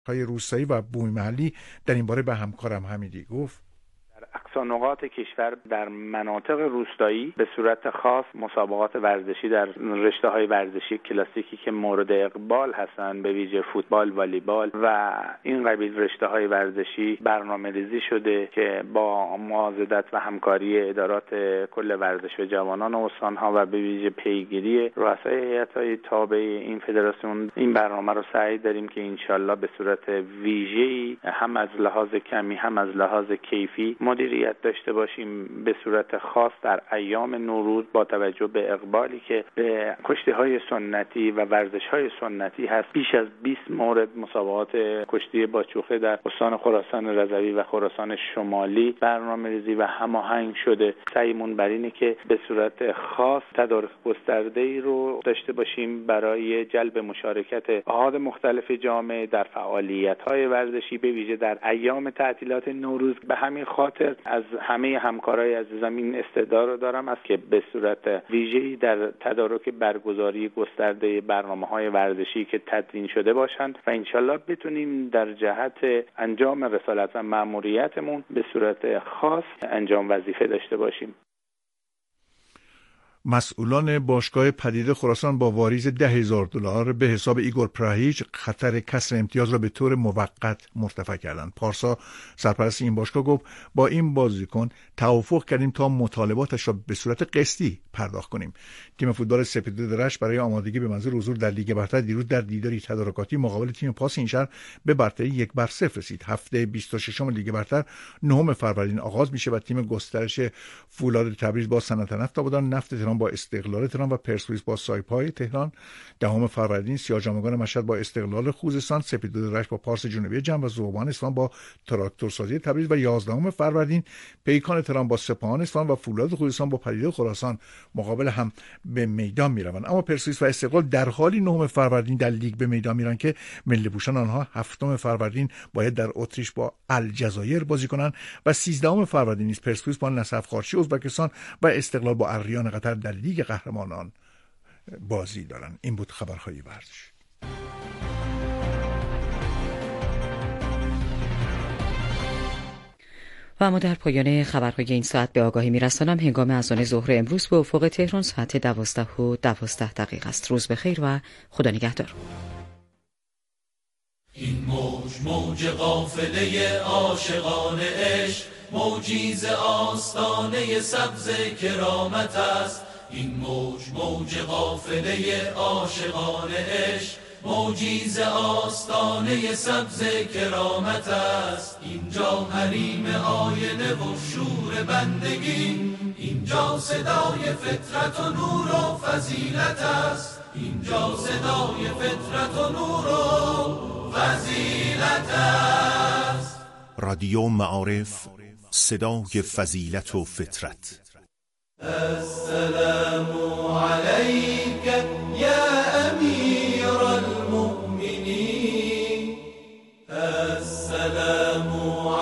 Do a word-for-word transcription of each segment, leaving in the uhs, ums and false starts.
های روستایی و بومی محلی در این باره به همکارم حمیدی گفت. اقصا نقاط کشور در مناطق روستایی به صورت خاص مسابقات ورزشی در رشته‌های ورزشی کلاسیکی که مورد اقبال هستند، به ویژه فوتبال، والیبال و این قبیل رشته‌های ورزشی برنامه‌ریزی شده که با معاضدت و همکاری ادارات کل ورزش و جوانان استان‌ها و به ویژه پیگیری رؤسای هیئت‌های تابع این فدراسیون این برنامه رو سعی داریم که انشالله به صورت ویژه‌ای هم از لحاظ کمی هم از لحاظ کیفی مدیریت داشته باشیم، به صورت خاص در ایام نوروز با توجه به اقبالی که به کشتی‌های سنتی و ورزش‌های سنتی هست. بیش از بیست مورد مسابقات کشتی با چوخه در استان خراسان رضوی و خراسان شمالی برنامه‌ریزی و هماهنگ شده. سعیمون بر اینه که به صورت خاص تدارک گسترده‌ای رو داشته باشیم برای جلب مشارکت احاد مختلف جامعه در فعالیت‌های ورزشی، به ویژه در ایام تعطیلات نوروز. به همین خاطر از همه همکارای عزیزم این استعداد رو دارم است که به صورت ویژه‌ای در تدارک برگزاری گسترده برنامه‌های ورزشی که تدوین شده باشند و انشالله بتونیم در جهت انجام رسالت و مأموریتمون به صورت خاص انجام وظیفه داشته باشیم. مسئولان باشگاه پدیده خراسان با واریز ده هزار دلار به حساب ایگور پراهیچ خطر کسر امتیاز را به طور موقت مرتفع کردند. پارسا سرپرست این باشگاه گفت با این بازیکن توافق کردیم تا مطالباتش را به صورت قسطی پرداخت کنیم. تیم فوتبال سپیدو رشت برای آمادگی به منظور حضور در لیگ برتر دیروز در دیداری تدارکاتی مقابل تیم پاس این شهر به برتری یک بر صفر رسید. هفته بیست و ششم لیگ برتر نهم فروردین آغاز میشه و تیم گسترش فولاد تبریز با صنعت نفت آبادان، نفت تهران با استقلال تهران و پرسپولیس با سایپای تهران، دهم فروردین سیاه‌جامگان مشهد با استقلال خوزستان، سپیدو رشت با پارس جنوبی جنب و ذوبان اصفهان با تراکتورسازی تبریز و یازدهم فروردین پیکان تهران با سپاهان اصفهان و فولاد خوزستان با پدیده خراسان مقابل هم به میدان میروند. اما پرسپولیس و استقلال در حالی نهم فروردین در لیگ به میدان میرن که ملی پوشان آنها هفتم فروردین باید در اتریش با الجزایر بازی کنند و سیزدهم فروردین نیز پرسپولیس با نسف خارچی ازبکستان و استقلال با اریان قطر در لیگ قهرمانان بازی دارند. این بود خبرهای ورزش. و اما در پایان خبرهای این ساعت به آگاهی میرسانم هنگام اذان ظهر امروز به افق تهران ساعت دوازده و دوازده دقیقه است. روز بخیر و خدا نگهدار. این موج موج قافله عاشقان عشق، موجی ز آستانه سبز کرامت است. این موج موج قافله عاشقان عشق، موجی ز آستانه سبز کرامت است. اینجا حریم آینه و شور بندگی، اینجا صدای فطرت و نور و فضیلت است. اینجا صدای فطرت و نور و فضیلت است. رادیو معارف، صدای فضیلت و فطرت. السلام علیک یا امیر المؤمنین، السلام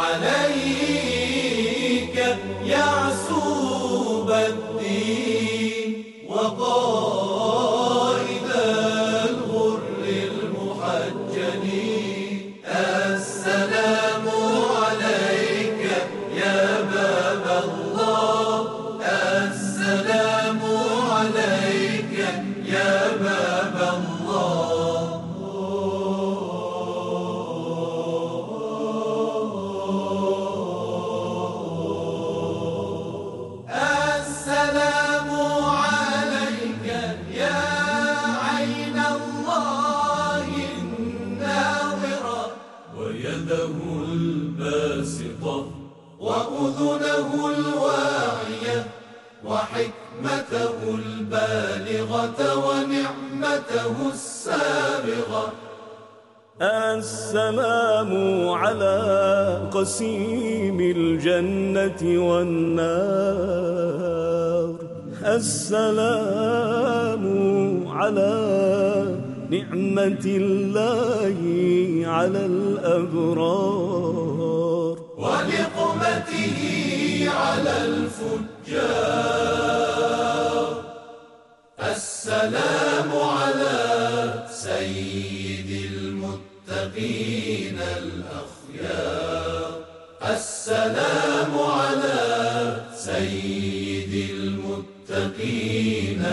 علیک یعصوب الدین و قائد الغر المحجلین. السلام علیک یا باب الله، السلام علیک یا باب الله. السلام علیک یا عین الله الناظرة ويده الباسطة وأذنه الواعية وحكمته البالغة ونعمته السابغة. السلام على قسيم الجنة والنار، السلام على نعمة الله على الأبرار ونقمته على الفجار. السلام على سيد المتقين المتقين الأخيار السلام على سيد المتقين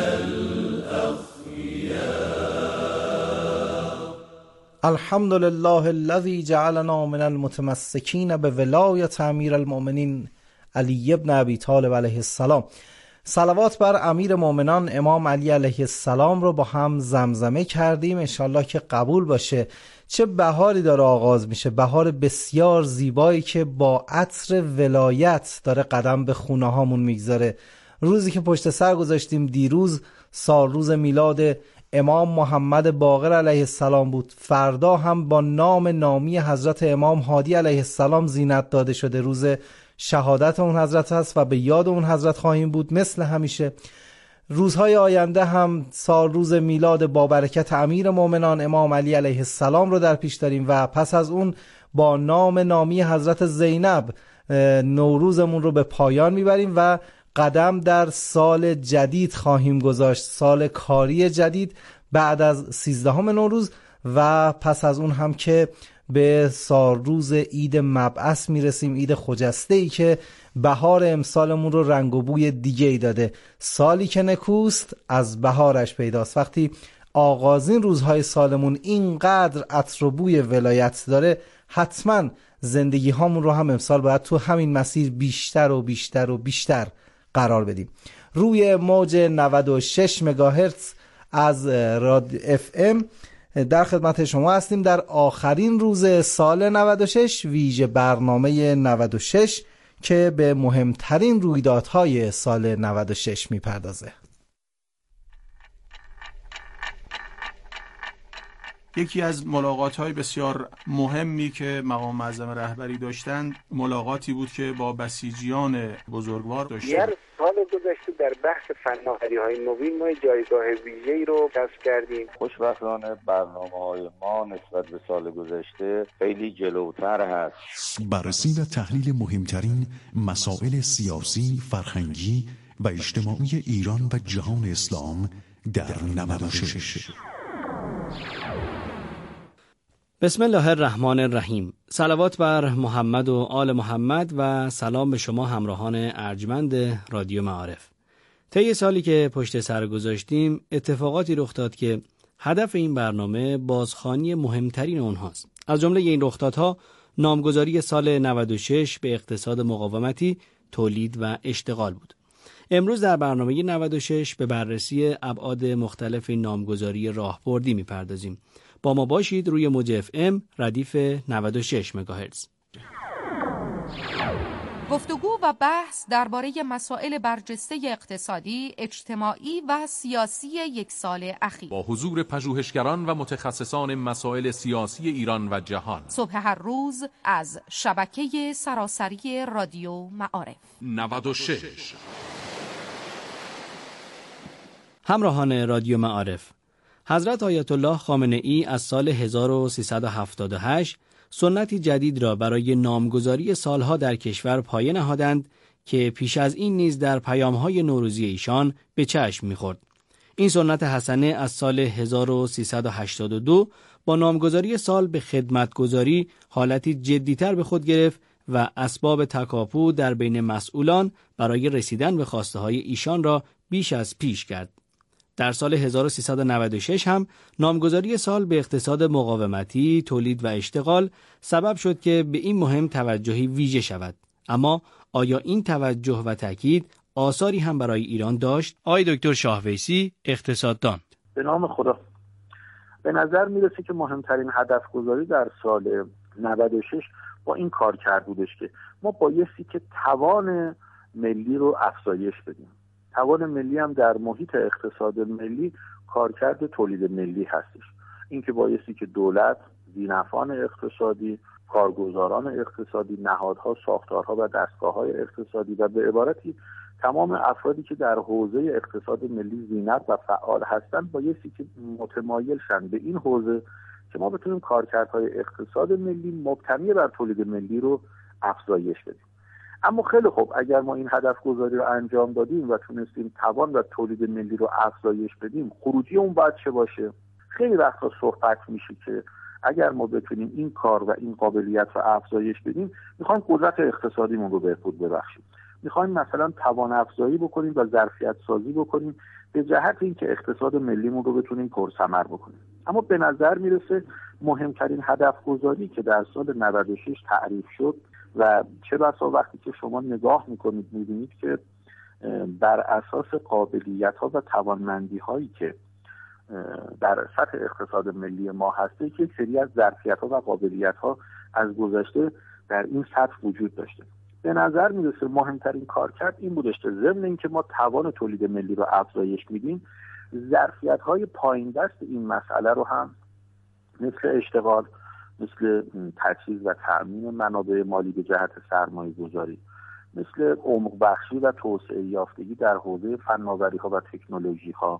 الأخيار الحمد لله الذي جعلنا من المتمسكين بولایت امیر المؤمنین علی بن ابی طالب علیه السلام. صلوات بر امیر مومنان امام علی علیه السلام رو با هم زمزمه کردیم، انشالله که قبول باشه. چه بهاری داره آغاز میشه، بهار بسیار زیبایی که با عطر ولایت داره قدم به خونه هامون میگذاره. روزی که پشت سر گذاشتیم دیروز سال روز میلاد امام محمد باقر علیه السلام بود. فردا هم با نام نامی حضرت امام هادی علیه السلام زینت داده شده، روز شهادت اون حضرت هست و به یاد اون حضرت خواهیم بود مثل همیشه. روزهای آینده هم سال روز میلاد با برکت امیر مومنان امام علی علیه السلام رو در پیش داریم و پس از اون با نام نامی حضرت زینب نوروزمون رو به پایان میبریم و قدم در سال جدید خواهیم گذاشت، سال کاری جدید بعد از سیزدهم نوروز و پس از اون هم که به سال روز عید مبعث میرسیم، عید خجسته ای که بهار امسالمون رو رنگ و بوی دیگه ای داده. سالی که نکوست از بهارش پیداست. وقتی آغازین روزهای سالمون اینقدر عطر و بوی ولایت داره، حتما زندگی هامون رو هم امسال باید تو همین مسیر بیشتر و بیشتر و بیشتر قرار بدیم. روی موج نود و شش مگاهرتز از رادیو اف ام در خدمت شما هستیم در آخرین روز سال نود و شش، ویژه برنامه نود و شش که به مهمترین رویدادهای سال نود و شش میپردازه. یکی از ملاقات‌های بسیار مهمی که مقام معظم رهبری داشتند ملاقاتی بود که با بسیجیان بزرگوار داشتند. در سال گذشته در بحث فناوری‌های نوین ما جایگاه ویژه‌ای رو کسب کردیم. خوشبختانه برنامه‌های ما نسبت به سال گذشته خیلی جلوتر هست. بررسی و تحلیل مهمترین مسائل سیاسی، فرهنگی و اجتماعی ایران و جهان اسلام در نود و شش. بسم الله الرحمن الرحیم. صلوات بر محمد و آل محمد و سلام به شما همراهان ارجمند رادیو معارف. طی سالی که پشت سر گذاشتیم اتفاقاتی رخ داد که هدف این برنامه بازخوانی مهمترین اونهاست. از جمله این رخدادها نامگذاری سال نود و شش به اقتصاد مقاومتی، تولید و اشتغال بود. امروز در برنامه نود و شش به بررسی ابعاد مختلف نامگذاری راهبردی می‌پردازیم. با ما باشید روی موج اف ام ردیف نود و شش مگاهرتز. گفتگو و بحث درباره مسائل برجسته اقتصادی، اجتماعی و سیاسی یک سال اخیر با حضور پژوهشگران و متخصصان مسائل سیاسی ایران و جهان. صبح هر روز از شبکه سراسری رادیو معارف. نود و شش. همراهان رادیو معارف، حضرت آیت الله خامنه ای از سال هزار و سیصد و هفتاد و هشت سنتی جدید را برای نامگذاری سالها در کشور پایه نهادند که پیش از این نیز در پیام‌های نوروزی ایشان به چشم می‌خورد. این سنت حسنه از سال هزار و سیصد و هشتاد و دو با نامگذاری سال به خدمتگزاری حالتی جدی‌تر به خود گرفت و اسباب تکاپو در بین مسئولان برای رسیدن به خواسته‌های ایشان را بیش از پیش کرد. در سال هزار و سیصد و نود و شش هم نامگذاری سال به اقتصاد مقاومتی، تولید و اشتغال سبب شد که به این مهم توجهی ویژه شود. اما آیا این توجه و تاکید آثاری هم برای ایران داشت؟ آقای دکتر شاهویسی، اقتصاددان. به نام خدا، به نظر میرسه که مهمترین هدف گذاری در سال نود و شش با این کار کرد بودش که ما بایستی که توان ملی رو افزایش بدیم. توان ملی هم در محیط اقتصاد ملی کارکرد تولید ملی هستش. این که بایستی که دولت، ذی‌نفعان اقتصادی، کارگزاران اقتصادی، نهادها، ساختارها و دستگاه‌های اقتصادی و به عبارتی تمام افرادی که در حوزه اقتصاد ملی زینت و فعال هستند بایستی که متمایل شن به این حوزه که ما بتونیم کارکردهای اقتصاد ملی مبتنی بر تولید ملی رو افزایش بدیم. اما خیلی خوب، اگر ما این هدف گذاری رو انجام دادیم و تونستیم توان و تولید ملی رو افزایش بدیم، خروجی اون باید چه باشه؟ خیلی وقتا صحبت میشه که اگر ما بتونیم این کار و این قابلیت رو افزایش بدیم، میخوایم قدرت اقتصادیمون رو بهبود ببخشیم، میخوایم مثلا توان افزایی بکنیم و ظرفیت سازی بکنیم به جهت اینکه اقتصاد ملیمون رو بتونیم پرثمر بکنیم. اما به نظر میرسه مهمترین هدف گذاری که در سال نود و شش تعریف شد و چه بسا وقتی که شما نگاه میکنید میبینید که بر اساس قابلیت ها و توانمندی هایی که در سطح اقتصاد ملی ما هسته که یک سری از ظرفیت ها و قابلیت ها از گذشته در این سطح وجود داشته. به نظر میرسه مهمترین کار کرد این بودش که ضمن اینکه ما توان تولید ملی رو افزایش میدیم، ظرفیت های پایین دست این مسئله رو هم مثل اشتغال، مثل تجهیز و تأمین منابع مالی به جهت سرمایه گذاری، مثل عمق بخشی و توسعه یافتگی در حوزه فناوری ها و تکنولوژی ها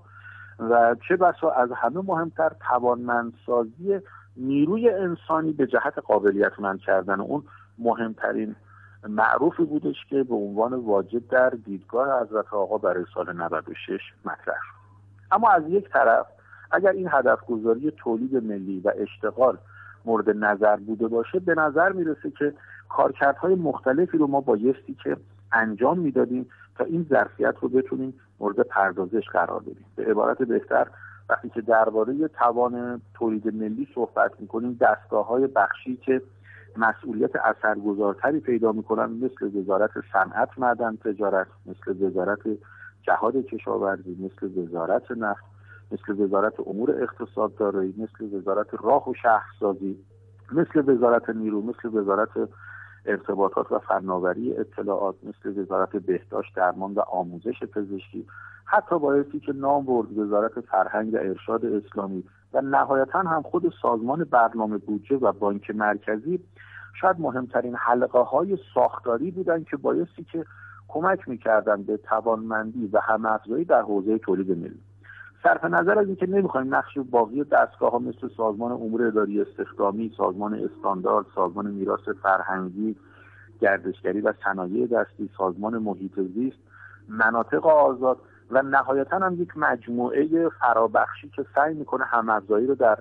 و چه بسا از همه مهمتر توانمندسازی نیروی انسانی به جهت قابلیتمند کردن اون مهمترین معروفی بودش که به عنوان واجب در دیدگاه حضرت آقا برای سال نود و شش مطرح شد. اما از یک طرف اگر این هدف گذاری تولید ملی و اشتغال مورد نظر بوده باشه، به نظر میرسه که کارکردهای مختلفی رو ما بایستی که انجام میدادیم تا این ظرفیت رو بتونیم مورد پردازش قرار بدیم. به عبارت بهتر وقتی که درباره توان تولید ملی صحبت میکنیم، دستگاه‌های بخشی که مسئولیت اثرگذارتری پیدا میکنن مثل وزارت صنعت، معدن، تجارت، مثل وزارت جهاد کشاورزی، مثل وزارت نفت، مثل وزارت امور اقتصاد دارایی، مثل وزارت راه و شهرسازی، مثل وزارت نیرو، مثل وزارت ارتباطات و فناوری اطلاعات، مثل وزارت بهداشت، درمان و آموزش پزشکی، حتی بایستی که نام برد وزارت فرهنگ و ارشاد اسلامی و نهایتا هم خود سازمان برنامه بودجه و بانک مرکزی شاید مهمترین حلقه های ساختاری بودن که بایستی که کمک میکردن به توانمندی و هم‌افزایی در حوزه تولید ملی. صرف نظر از اینکه نمیخوایم نقش باقی دستگاه ها مثل سازمان امور اداری استخدامی، سازمان استاندارد، سازمان میراث فرهنگی، گردشگری و صنایع دستی، سازمان محیط زیست، مناطق آزاد و نهایتا هم یک مجموعه فرابخشی که سعی میکنه هم‌افزایی رو در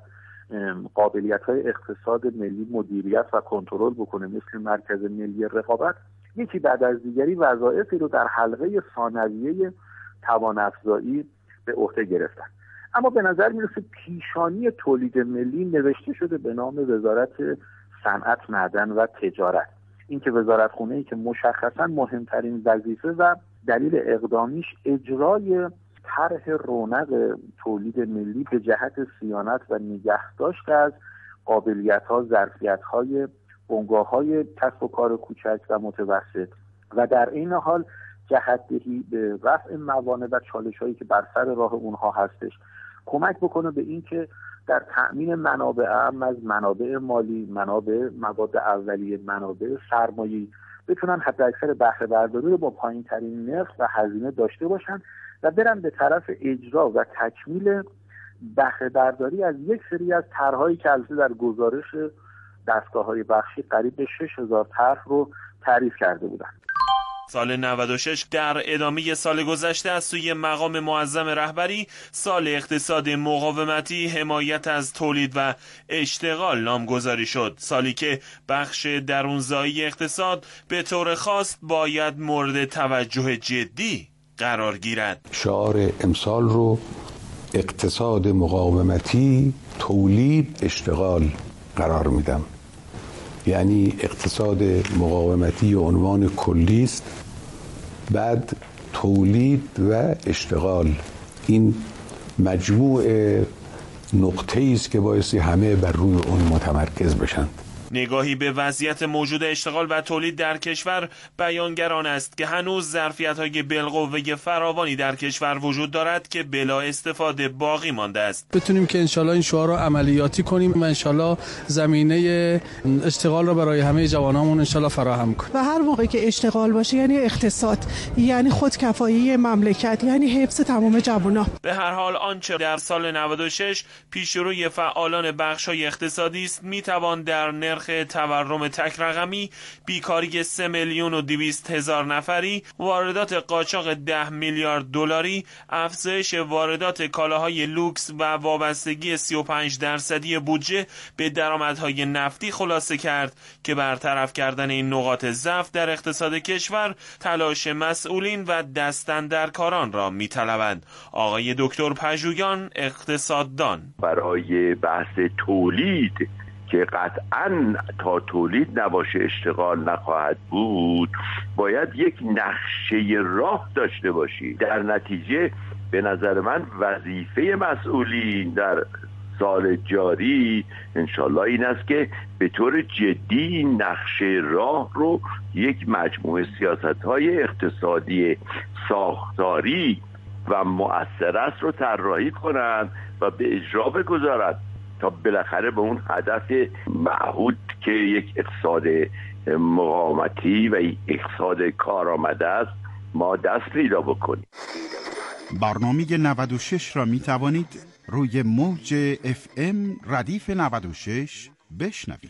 قابلیت‌های اقتصاد ملی مدیریت و کنترل بکنه مثل مرکز ملی رقابت، یکی بعد از دیگری وظایفی رو در حلقه ثانویه توان افزایی به عهده گرفتن. اما به نظر میرسه پیشانی تولید ملی نوشته شده به نام وزارت صنعت، معدن و تجارت. این که وزارتخونه‌ای که مشخصاً مهمترین وظیفه و دلیل اقدامیش اجرای طرح رونق تولید ملی به جهت صیانت و نگهداشت از قابلیت‌ها، ظرفیت‌های بنگاه‌های کسب و کار کوچک و متوسط و در این حال جهت‌دهی به رفع موانع و چالش‌هایی که بر سر راه اونها هستش، کمک بکنه به این که در تأمین منابع اهم از منابع مالی، منابع مواد اولیه، منابع سرمایه‌ای بتونن حداکثر بهره برداری رو با پایین‌ترین نرخ و هزینه داشته باشن و برن به طرف اجرا و تکمیل بهره برداری از یک سری از طرح‌هایی که البته در گزارش دستگاه‌های بخشی قریب به شش هزار طرح رو تعریف کرده بودن. سال نود و شش در ادامه سال گذشته از سوی مقام معظم رهبری سال اقتصاد مقاومتی، حمایت از تولید و اشتغال نامگذاری شد. سالی که بخش درونزایی اقتصاد به طور خاص باید مورد توجه جدی قرار گیرد. شعار امسال رو اقتصاد مقاومتی، تولید، اشتغال قرار میدم. یعنی اقتصاد مقاومتی عنوان کلی است، بعد تولید و اشتغال، این مجموع نقطه‌ای است که باعث همه بر روی اون متمرکز بشن. نگاهی به وضعیت موجود اشتغال و تولید در کشور بیانگران است که هنوز ظرفیت‌های بالقوه فراوانی در کشور وجود دارد که بلا استفاده باقی مانده است. بتونیم که انشالله این شعار رو عملیاتی کنیم و انشالله زمینه اشتغال رو برای همه جوانامون انشالله فراهم کنیم. و هر موقع که اشتغال باشه یعنی اقتصاد، یعنی خودکفایی مملکت، یعنی حفظ تمام جوانان. به هر حال آنچه در سال نود و شش پیشروی فعالان بخش‌های اقتصادی است میتوان در نرخ تورم تک رقمی، بیکاری سه میلیون و دویست هزار نفری، واردات قاچاق ده میلیارد دلاری، افزایش واردات کالاهای لوکس و وابستگی سی و پنج درصدی بودجه به درآمدهای نفتی خلاصه کرد که برطرف کردن این نقاط ضعف در اقتصاد کشور تلاش مسئولین و دستاندرکاران را می‌طلبند. آقای دکتر پژویان، اقتصاددان: برای بحث تولید که قطعاً تا تولید نباشه اشتغال نخواهد بود، باید یک نقشه راه داشته باشی. در نتیجه به نظر من وظیفه مسئولین در سال جاری انشالله این است که به طور جدی نقشه راه رو یک مجموعه سیاست‌های اقتصادی ساختاری و مؤثر است رو طراحی کنند و به اجرا بگذارند تا بالاخره به اون هدف معهود که یک اقتصاد مقاومتی و یک اقتصاد کارآمده است ما دست پیدا بکنیم. برنامه نود و شش را می توانید روی موج اف ام ردیف نود و شش بشنوید.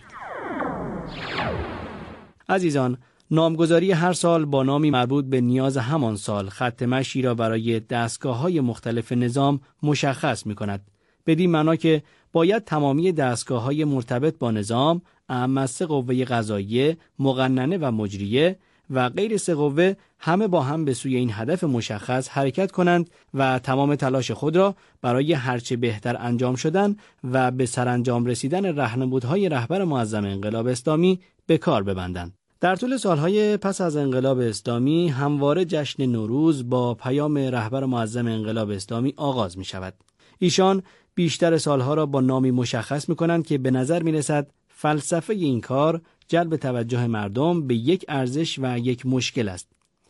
عزیزان، نامگذاری هر سال با نامی مربوط به نیاز همان سال خط مشی را برای دستگاه‌های مختلف نظام مشخص می‌کند. بدین معنا که باید تمامی دستگاه‌های مرتبط با نظام، اعم از سه قوه قضاییه، مقننه و مجریه و غیر سه قوه همه با هم به سوی این هدف مشخص حرکت کنند و تمام تلاش خود را برای هرچه بهتر انجام شدن و به سرانجام رسیدن راهنمودهای رهبر معظم انقلاب اسلامی به کار ببندند. در طول سالهای پس از انقلاب اسلامی همواره جشن نوروز با پیام رهبر معظم انقلاب اسلامی آغاز می شود. ایشان بیشتر سالها را با نامی مشخص می کنند که به نظر می رسد فلسفه این کار جلب توجه مردم به یک ارزش و یک مشکل است.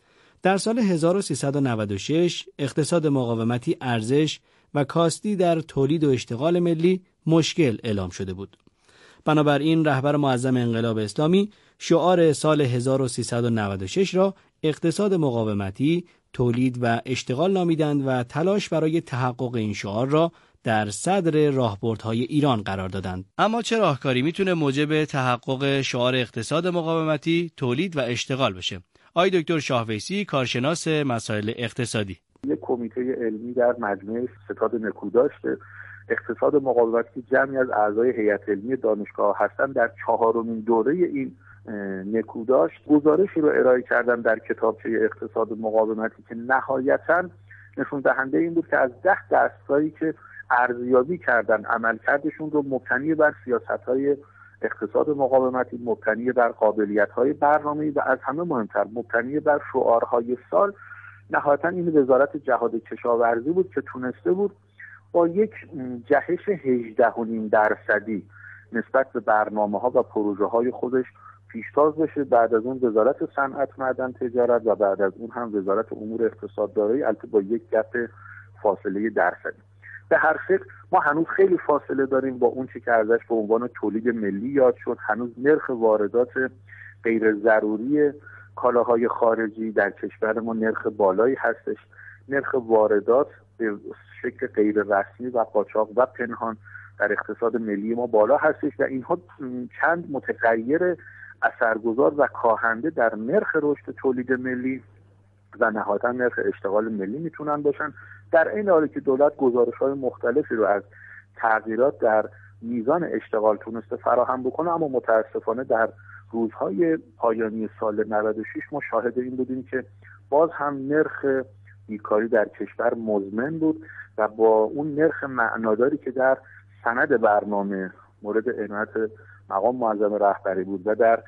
در سال هزار و سیصد و نود و شش اقتصاد مقاومتی ارزش و کاستی در تولید و اشتغال ملی مشکل اعلام شده بود. بنابراین رهبر معظم انقلاب اسلامی شعار سال هزار و سیصد و نود و شش را اقتصاد مقاومتی، تولید و اشتغال نامیدند و تلاش برای تحقق این شعار را در صدر راهبردهای ایران قرار دادند. اما چه راهکاری میتونه موجب تحقق شعار اقتصاد مقاومتی، تولید و اشتغال بشه؟ آقای دکتر شاهویسی، کارشناس مسائل اقتصادی: یک کمیته علمی در مجمع ستاد نکوداشت اقتصاد مقاومتی جمعی از اعضای هیئت علمی دانشگاه هستند، در چهارمین دوره این نکوداشت گزارشی رو ارائه کردن در کتابچه اقتصاد مقاومتی که نهایتاً نشون دهنده این بود که از ده دستگاهی که ارزیابی کردن عملکردشون رو مبتنی بر سیاست‌های اقتصاد مقاومتی، مبتنی بر قابلیت‌های برنامه‌ای و از همه مهمتر مبتنی بر شعارهای سال، نهایتاً این وزارت جهاد کشاورزی بود که تونسته بود با یک جهش هجده و نیم درصدی نسبت به برنامه‌ها و پروژه‌های خودش پیشتاز بشه. بعد از اون وزارت صنعت، معدن، تجارت و بعد از اون هم وزارت امور اقتصاد دارایی، البته با یک گپ فاصله درصدی. به هر شکل ما هنوز خیلی فاصله داریم با اون چی که ازش به عنوان تولید ملی یاد شد. هنوز نرخ واردات غیر ضروری کالاهای خارجی در کشور ما نرخ بالایی هستش. نرخ واردات به شکل غیر رسمی و قاچاق و پنهان در اقتصاد ملی ما بالا هستش و اینها چند متغیر اثرگذار و کاهنده در نرخ رشد تولید ملی و نهایتا نرخ اشتغال ملی میتونن باشن. در این حالی که دولت گزارش‌های مختلفی رو از تغییرات در میزان اشتغال تونسته فراهم بکنه، اما متاسفانه در روزهای پایانی سال نود و شش ما شاهد این بودیم که باز هم نرخ بیکاری در کشور مزمن بود و با اون نرخ معناداری که در سند برنامه مورد عنایت مقام معظم رهبری بود و در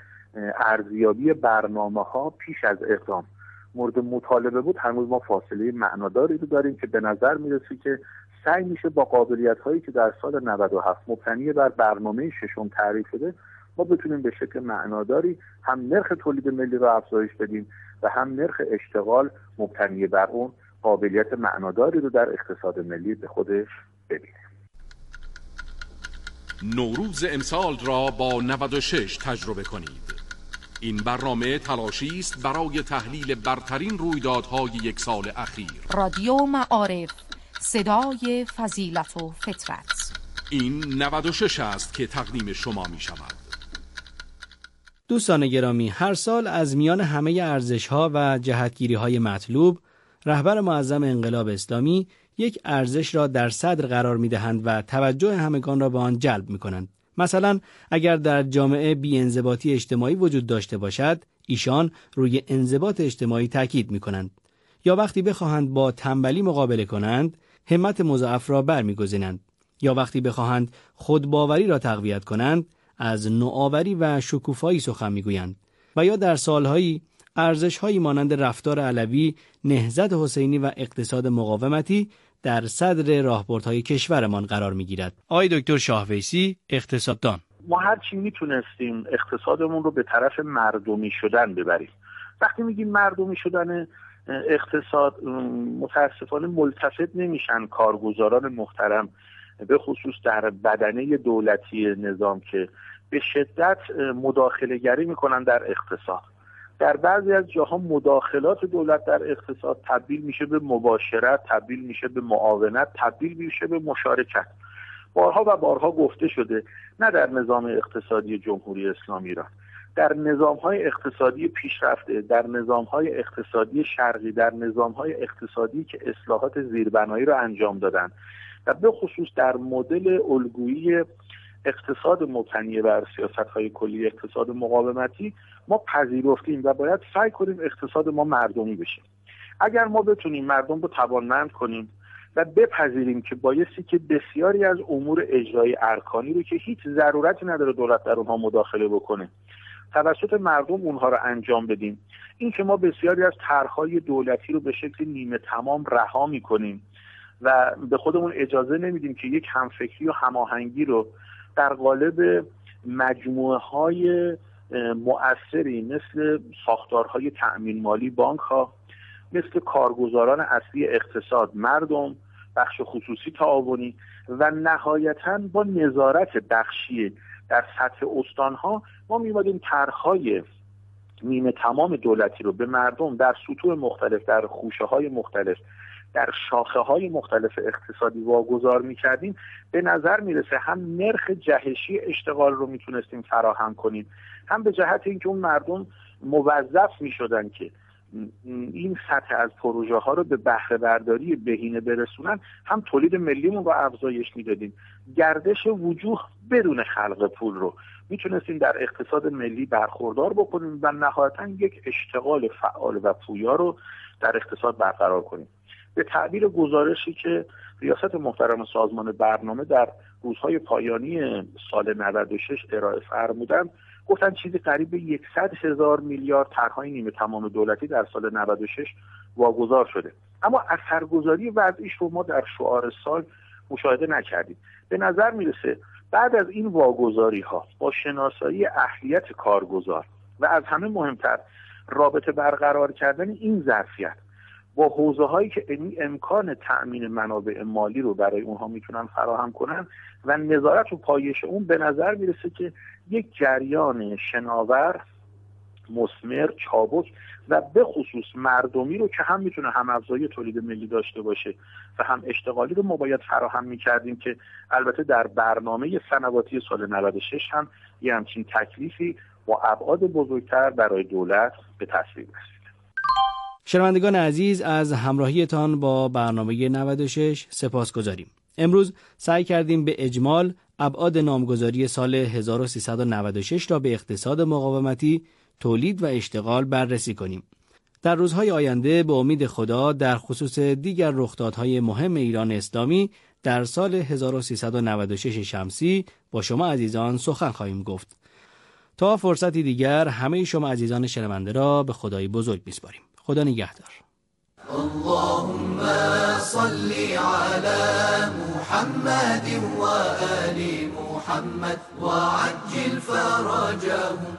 ارزیابی برنامه‌ها پیش از اقدام مورد مطالبه بود، هنوز ما فاصله معناداری رو داریم که به نظر میرسه که سعی میشه با قابلیت‌هایی که در سال نود و هفت مبتنی بر برنامه ششم تعریف شده ما بتونیم به شکل معناداری هم نرخ تولید ملی رو افزایش بدیم و هم نرخ اشتغال مبتنی بر اون قابلیت معناداری رو در اقتصاد ملی به خودش ببینیم. نوروز امسال را با نود و شش تجربه کنید. این برنامه تلاشی است برای تحلیل برترین رویدادهای یک سال اخیر. رادیو معارف، صدای فضیلت و فطرت. این نود و شش است که تقدیم شما می شود. دوستان گرامی، هر سال از میان همه ارزش‌ها و جهتگیری‌های مطلوب، رهبر معظم انقلاب اسلامی یک ارزش را در صدر قرار می‌دهند و توجه همگان را به آن جلب می‌کنند. مثلا اگر در جامعه بی‌انضباطی اجتماعی وجود داشته باشد، ایشان روی انضباط اجتماعی تاکید می‌کنند. یا وقتی بخواهند با تنبلی مقابله کنند، همت مضاعف را برمی‌گزینند. یا وقتی بخواهند خودباوری را تقویت کنند، از نوآوری و شکوفایی سخن می‌گویند. و یا در سالهایی ارزش‌هایی مانند رفتار علوی، نهضت حسینی و اقتصاد مقاومتی در صدر راهبردهای کشورمان قرار می‌گیرد. آقای دکتر شاهویسی، اقتصاددان: ما هر چی میتونستیم اقتصادمون رو به طرف مردمی شدن ببریم. وقتی میگیم مردمی شدن اقتصاد، متاسفانه ملتفت نمیشن کارگزاران محترم، به خصوص در بدنه دولتی نظام، که به شدت مداخله گری میکنن در اقتصاد. در بعضی از جاها مداخلات دولت در اقتصاد تبدیل میشه به مباشرت، تبدیل میشه به معاونت، تبدیل میشه به مشارکت. بارها و بارها گفته شده، نه در نظام اقتصادی جمهوری اسلامی ایران، در نظام‌های اقتصادی پیشرفته، در نظام‌های اقتصادی شرقی، در نظام‌های اقتصادی که اصلاحات زیربنایی را انجام دادن و به خصوص در مدل الگویی اقتصاد مبتنی بر سیاست‌های کلی اقتصاد مقاومتی، ما پذیرفتیم و باید سعی کنیم اقتصاد ما مردمی بشه. اگر ما بتونیم مردم رو توانمند کنیم و بپذیریم که بایستی که بسیاری از امور اجرایی ارکانی رو که هیچ ضرورتی نداره دولت در اونها مداخله بکنه، توسط مردم اونها رو انجام بدیم. این که ما بسیاری از طرح‌های دولتی رو به شکل نیمه تمام رها می‌کنیم و به خودمون اجازه نمیدیم که یک همفکری و هماهنگی رو در قالب مجموعه‌های مؤثری مثل ساختارهای تأمین مالی بانک‌ها، مثل کارگزاران اصلی اقتصاد مردم، بخش خصوصی تعاونی و نهایتاً با نظارت بخشی در سطح استان‌ها، ما می‌بادیم طرح‌های نیمه تمام دولتی رو به مردم در سطوح مختلف، در خوشه‌های مختلف، در شاخه‌های مختلف اقتصادی واگذار می‌کردیم، به نظر میرسه هم نرخ جهشی اشتغال رو میتونستیم فراهم کنیم، هم به جهت اینکه اون مردم موظف میشدن که این سطح از پروژه ها رو به بهره برداری بهینه برسونن، هم تولید ملیمون رو افزایش میدادیم. گردش وجوه بدون خلق پول رو میتونستیم در اقتصاد ملی برخوردار بکنیم و نهایتاً یک اشتغال فعال و پویا رو در اقتصاد برقرار کنیم. به تعبیر گزارشی که ریاست محترم سازمان برنامه در روزهای پایانی سال نود و شش ارائه فرمودند، گفتن چیزی قریب به صد هزار میلیارد طرحهای نیمه تمام دولتی در سال نود و شش واگذار شده، اما اثرگذاری وضعیش رو ما در شعار سال مشاهده نکردیم. به نظر میرسه بعد از این واگذاری ها با شناسایی اهلیت کارگزار و از همه مهمتر رابطه برقرار کردن این ظرفیت با حوزه هایی که امکان تأمین منابع مالی رو برای اونها میتونن فراهم کنن و نظارت و پایش اون، به نظر میرسه که یک جریان شناور، مثمر، چابک و به خصوص مردمی رو که هم میتونه هم افزایی تولید ملی داشته باشه و هم اشتغالی رو ما باید فراهم میکردیم، که البته در برنامه سنواتی سال نود و شش هم یه همچین تکلیفی با ابعاد بزرگتر برای دولت به تصویب رسید. شنوندگان عزیز، از همراهیتان با برنامه نود و شش سپاسگزاریم. امروز سعی کردیم به اجمال ابعاد نامگذاری سال هزار و سیصد و نود و شش را به اقتصاد مقاومتی، تولید و اشتغال بررسی کنیم. در روزهای آینده به امید خدا در خصوص دیگر رخدادهای مهم ایران اسلامی در سال هزار و سیصد و نود و شش شمسی با شما عزیزان سخن خواهیم گفت. تا فرصتی دیگر همه شما عزیزان شنونده را به خدای بزرگ می‌سپاریم. خدا نگهدار. اللهم صل على محمد و آل محمد وعجل فرجهم.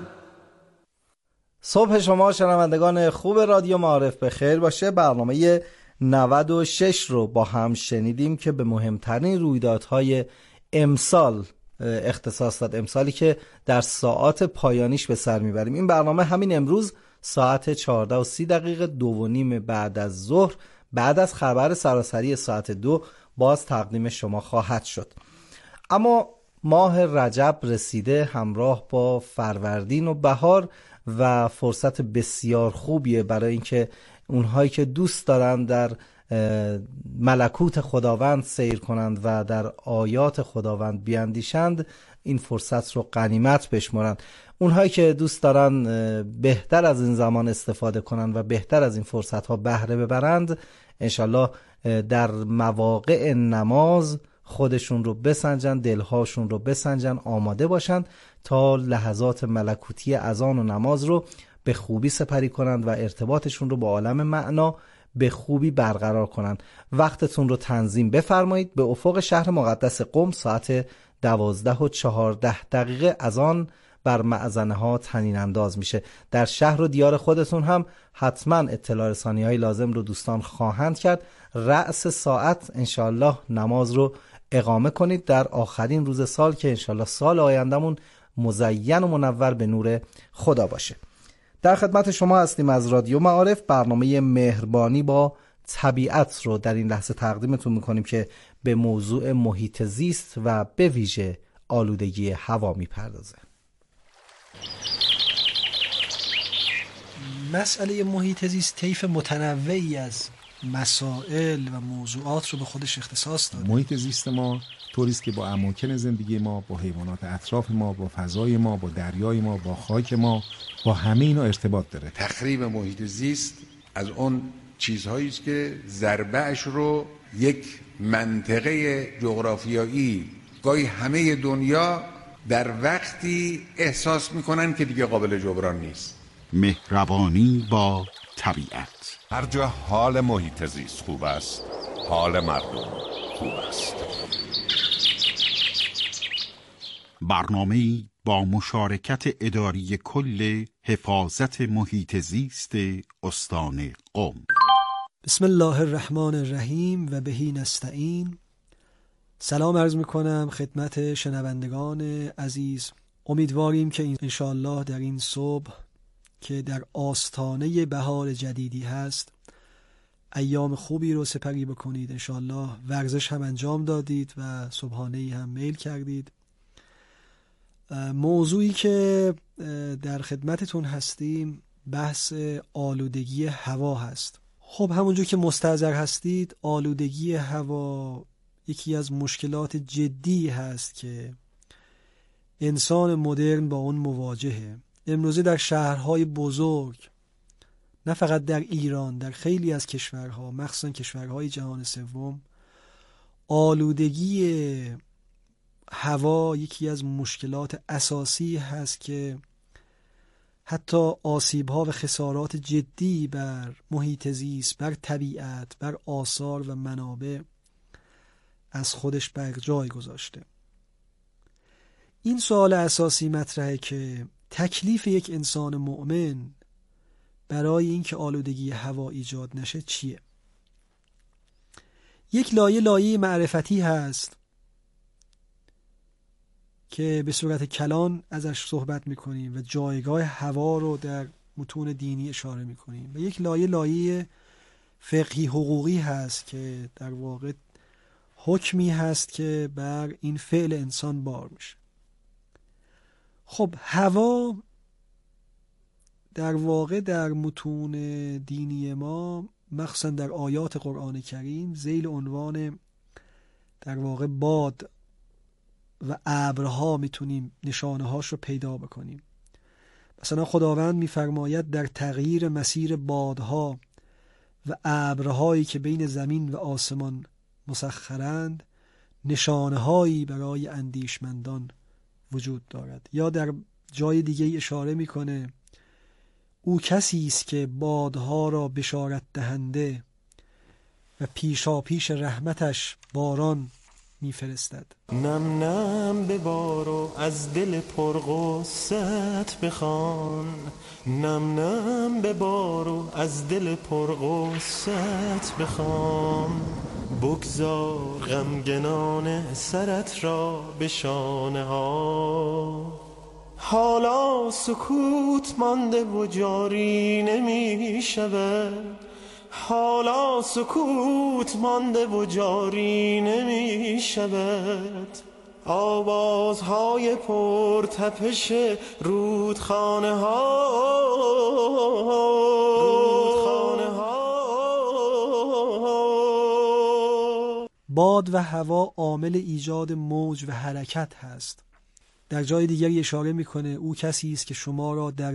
صبح شما شنوندگان خوب رادیو معارف به خیر باشه. برنامه نود و شش رو با هم شنیدیم که به مهمترین رویدادهای امسال اختصاص داد، امسالی که در ساعات پایانیش به سر میبریم. این برنامه همین امروز ساعت چهارده و سی دقیقه دو و نیم بعد از ظهر، بعد از خبر سراسری ساعت دو باز تقدیم شما خواهد شد. اما ماه رجب رسیده همراه با فروردین و بهار و فرصت بسیار خوبیه برای اینکه اونهایی که دوست دارن در ملکوت خداوند سیر کنند و در آیات خداوند بیاندیشند این فرصت رو غنیمت بشمارند. اونهایی که دوست دارن بهتر از این زمان استفاده کنند و بهتر از این فرصت ها بهره ببرند، انشالله در مواقع نماز خودشون رو بسنجن، دلهاشون رو بسنجن، آماده باشن تا لحظات ملکوتی اذان و نماز رو به خوبی سپری کنند و ارتباطشون رو با عالم معنا به خوبی برقرار کنند. وقتتون رو تنظیم بفرمایید. به افق شهر مقدس قم ساعت دوازده و چهارده دقیقه اذان بر مأذنه ها طنین انداز میشه. در شهر و دیار خودتون هم حتما اطلاع رسانی های لازم رو دوستان خواهند کرد. رأس ساعت انشالله نماز رو اقامه کنید در آخرین روز سال که انشالله سال آیندمون مزین و منور به نور خدا باشه. در خدمت شما هستیم از رادیو معارف. برنامه مهربانی با طبیعت رو در این لحظه تقدیمتون میکنیم که به موضوع محیط زیست و به ویژه آلودگی هوا میپردازه. مسئله محیط زیست طیف متنوعی از مسائل و موضوعات رو به خودش اختصاص داره. محیط زیست ما طوری است که با اماکن زندگی ما، با حیوانات اطراف ما، با فضای ما، با دریای ما، با خاک ما، با همه اینا ارتباط داره. تخریب محیط زیست از اون چیزهایی است که ضربه‌اش رو یک منطقه جغرافیایی گاهی همه دنیا در وقتی احساس میکنن که دیگه قابل جبران نیست. مهربانی با طبیعت. هر جا حال محیط زیست خوب است، حال مردم خوب است. برنامه‌ای با مشارکت اداری کل حفاظت محیط زیست استان قم. بسم الله الرحمن الرحیم و بهی نستعین. سلام عرض میکنم خدمت شنوندگان عزیز. امیدواریم که انشاءالله در این صبح که در آستانه بهار جدیدی هست ایام خوبی رو سپری بکنید. انشاءالله ورزش هم انجام دادید و صبحانه‌ای هم میل کردید. موضوعی که در خدمتتون هستیم بحث آلودگی هوا هست. خب همونجور که مستحضر هستید آلودگی هوا یکی از مشکلات جدی هست که انسان مدرن با اون مواجهه. امروزه در شهرهای بزرگ، نه فقط در ایران، در خیلی از کشورها، مخصوصا کشورهای جهان سوم، آلودگی هوا یکی از مشکلات اساسی هست که حتی آسیب‌ها و خسارات جدی بر محیط زیست، بر طبیعت، بر آثار و منابع از خودش بر جای گذاشته. این سوال اساسی مطرحه که تکلیف یک انسان مؤمن برای اینکه آلودگی هوا ایجاد نشه چیه؟ یک لایه لایه معرفتی هست که به صورت کلان ازش صحبت میکنیم و جایگاه هوا رو در متون دینی اشاره میکنیم، و یک لایه لایه فقهی حقوقی هست که در واقع حکمی هست که بر این فعل انسان بار میشه. خب هوا در واقع در متون دینی ما مخصوصا در آیات قرآن کریم ذیل عنوان در واقع باد و ابرها میتونیم نشانه هاش رو پیدا بکنیم. مثلا خداوند میفرماید در تغییر مسیر بادها و ابرهایی که بین زمین و آسمان مسخرند نشانه هایی برای اندیشمندان وجود دارد. یا در جای دیگه اشاره میکنه او کسی است که بادها را بشارت دهنده و پیشا پیش رحمتش باران میفرستد. نم نم ببارو از دل پرغصت بخوان، نم نم ببارو از دل پرغصت بخوان، بگذار غمگنان سرت را به شانه ها، حالا سکوت مانده و جاری نمی شود، حالا سکوت مانده و جاری نمی شود، آوازهای پرتپش رودخانه ها رودخانه ها. باد و هوا عامل ایجاد موج و حرکت هست. در جای دیگری اشاره میکنه او کسی است که شما را در